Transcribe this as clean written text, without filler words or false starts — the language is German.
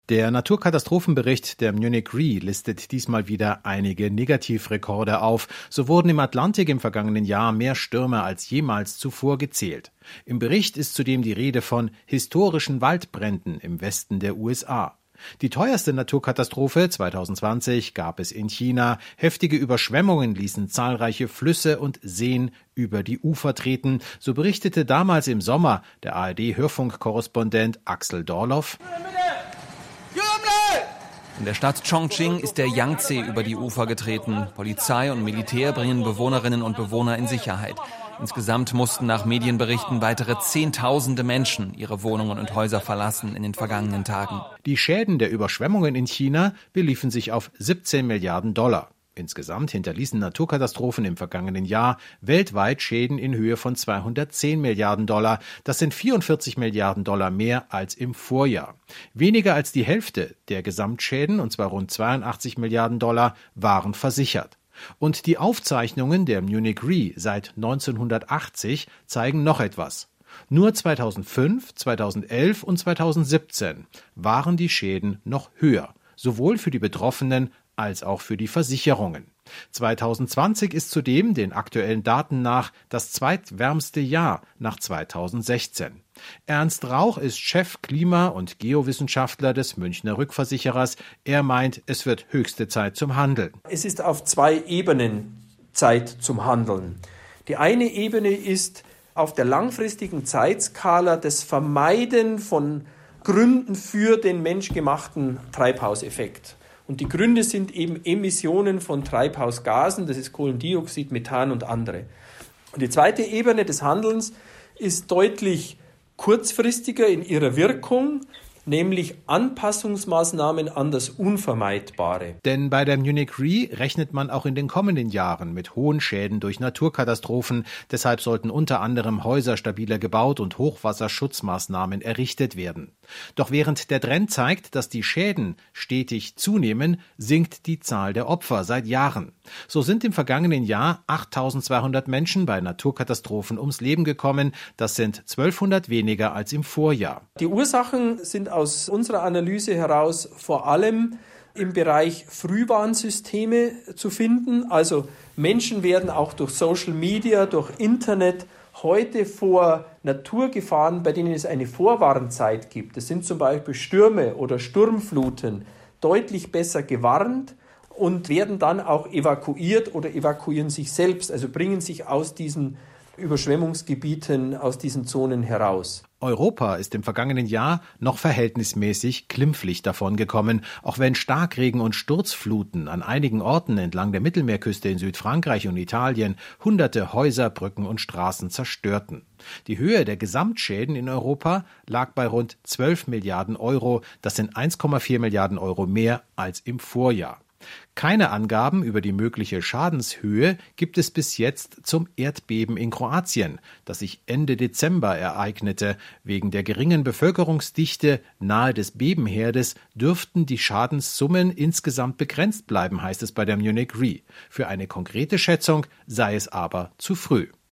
Der Naturkatastrophenbericht der Munich Re listet diesmal wieder einige Negativrekorde auf. So wurden im Atlantik im vergangenen Jahr mehr Stürme als jemals zuvor gezählt. Im Bericht ist zudem die Rede von historischen Waldbränden im Westen der USA. Die teuerste Naturkatastrophe 2020 gab es in China. Heftige Überschwemmungen ließen zahlreiche Flüsse und Seen über die Ufer treten. So berichtete damals im Sommer der ARD-Hörfunkkorrespondent Axel Dorloff. In der Stadt Chongqing ist der Yangtze über die Ufer getreten. Polizei und Militär bringen Bewohnerinnen und Bewohner in Sicherheit. Insgesamt mussten nach Medienberichten weitere Zehntausende Menschen ihre Wohnungen und Häuser verlassen in den vergangenen Tagen. Die Schäden der Überschwemmungen in China beliefen sich auf 17 Milliarden $. Insgesamt hinterließen Naturkatastrophen im vergangenen Jahr weltweit Schäden in Höhe von 210 Milliarden $. Das sind 44 Milliarden $ mehr als im Vorjahr. Weniger als die Hälfte der Gesamtschäden, und zwar rund 82 Milliarden $, waren versichert. Und die Aufzeichnungen der Munich Re seit 1980 zeigen noch etwas. Nur 2005, 2011 und 2017 waren die Schäden noch höher, sowohl für die Betroffenen als auch für die Versicherungen. 2020 ist zudem den aktuellen Daten nach das zweitwärmste Jahr nach 2016. Ernst Rauch ist Chef Klima- und Geowissenschaftler des Münchner Rückversicherers. Er meint, es wird höchste Zeit zum Handeln. Es ist auf 2 Ebenen Zeit zum Handeln. Die eine Ebene ist auf der langfristigen Zeitskala das Vermeiden von Gründen für den menschgemachten Treibhauseffekt. Und die Gründe sind eben Emissionen von Treibhausgasen, das ist Kohlendioxid, Methan und andere. Und die zweite Ebene des Handelns ist deutlich kurzfristiger in ihrer Wirkung, nämlich Anpassungsmaßnahmen an das Unvermeidbare. Denn bei der Munich Re rechnet man auch in den kommenden Jahren mit hohen Schäden durch Naturkatastrophen. Deshalb sollten unter anderem Häuser stabiler gebaut und Hochwasserschutzmaßnahmen errichtet werden. Doch während der Trend zeigt, dass die Schäden stetig zunehmen, sinkt die Zahl der Opfer seit Jahren. So sind im vergangenen Jahr 8.200 Menschen bei Naturkatastrophen ums Leben gekommen. Das sind 1.200 weniger als im Vorjahr. Die Ursachen sind aus unserer Analyse heraus vor allem im Bereich Frühwarnsysteme zu finden. Also Menschen werden auch durch Social Media, durch Internet heute vor Naturgefahren, bei denen es eine Vorwarnzeit gibt, das sind zum Beispiel Stürme oder Sturmfluten, deutlich besser gewarnt und werden dann auch evakuiert oder evakuieren sich selbst, also bringen sich aus diesen Überschwemmungsgebieten, aus diesen Zonen heraus. Europa ist im vergangenen Jahr noch verhältnismäßig glimpflich davongekommen, auch wenn Starkregen und Sturzfluten an einigen Orten entlang der Mittelmeerküste in Südfrankreich und Italien hunderte Häuser, Brücken und Straßen zerstörten. Die Höhe der Gesamtschäden in Europa lag bei rund 12 Milliarden €. Das sind 1,4 Milliarden € mehr als im Vorjahr. Keine Angaben über die mögliche Schadenshöhe gibt es bis jetzt zum Erdbeben in Kroatien, das sich Ende Dezember ereignete. Wegen der geringen Bevölkerungsdichte nahe des Bebenherdes dürften die Schadenssummen insgesamt begrenzt bleiben, heißt es bei der Munich Re. Für eine konkrete Schätzung sei es aber zu früh.